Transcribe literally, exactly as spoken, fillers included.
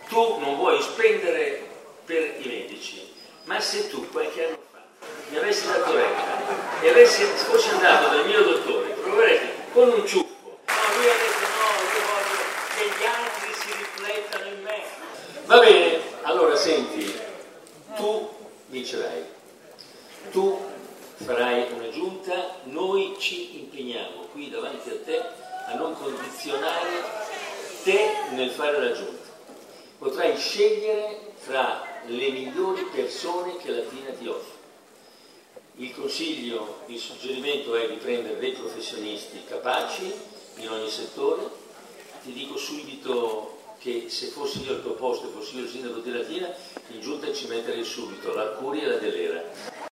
tu non vuoi spendere per i medici, ma se tu qualche anno fa mi avessi dato retta e avessi, fossi andato dal mio dottore, proveresti con un ciuffo, no, lui ha detto no, io voglio che gli altri si riflettano in me. Va bene, allora senti, tu vincerai, tu farai una giunta, noi ci impegniamo qui davanti a te a non condizionare te nel fare la giunta. Potrai scegliere fra le migliori persone che Latina ti offre. Il consiglio, il suggerimento è di prendere dei professionisti capaci in ogni settore. Ti dico subito che se fossi io al tuo posto e fossi io il sindaco di Latina, in giunta ci metterei subito l'Arcuri e la Delera.